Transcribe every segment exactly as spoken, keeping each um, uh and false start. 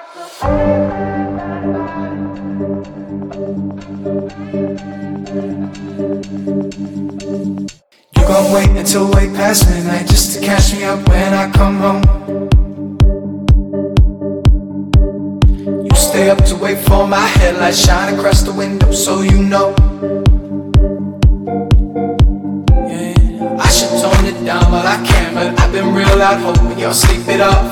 You gon' wait until way past midnight just to catch me up when I come home. You stay up to wait for my headlights shine across the window so you know. Yeah, I should tone it down but I can't, but I've been real out hoping y'all sleep it off.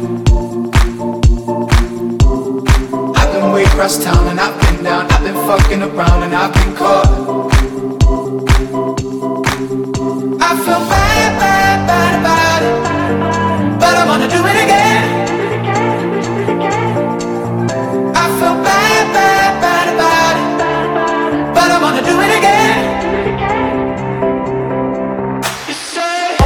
I've been way across town and I've been down, I've been fucking around and I've been caught. I feel bad, bad, bad about it, but I wanna do it again. I feel bad, bad, bad about it, but I wanna do it again. You say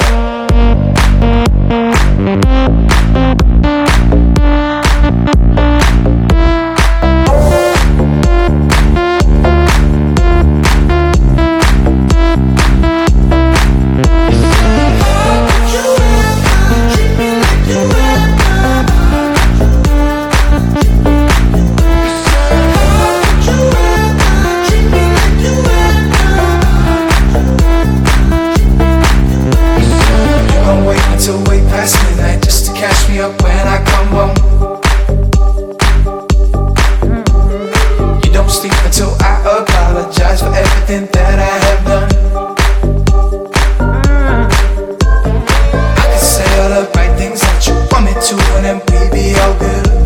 up when I come home. You don't sleep until I apologize for everything that I have done. I can say all the right things that you want me to, and then we be all good.